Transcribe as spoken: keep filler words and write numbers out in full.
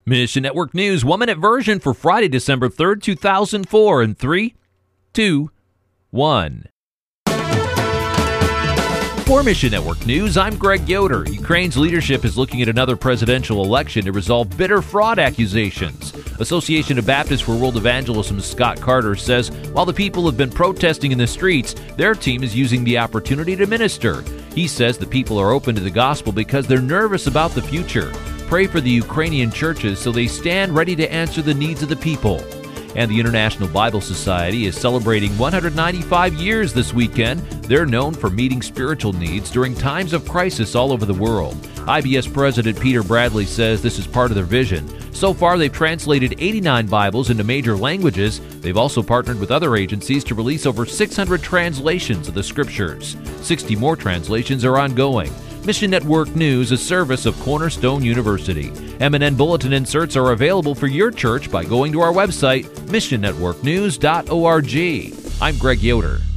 Mission Network News, one-minute version for Friday, December third, two thousand four, in three, two, one. For Mission Network News, I'm Greg Yoder. Ukraine's leadership is looking at another presidential election to resolve bitter fraud accusations. Association of Baptists for World Evangelism's Scott Carter says while the people have been protesting in the streets, their team is using the opportunity to minister. He says the people are open to the gospel because they're nervous about the future. Pray for the Ukrainian churches so they stand ready to answer the needs of the people. And the International Bible Society is celebrating one hundred ninety-five years this weekend. They're known for meeting spiritual needs during times of crisis all over the world. I B S President Peter Bradley says this is part of their vision. So far, they've translated eighty-nine Bibles into major languages. They've also partnered with other agencies to release over six hundred translations of the Scriptures. sixty more translations are ongoing. Mission Network News, a service of Cornerstone University. M N N Bulletin inserts are available for your church by going to our website, mission network news dot org. I'm Greg Yoder.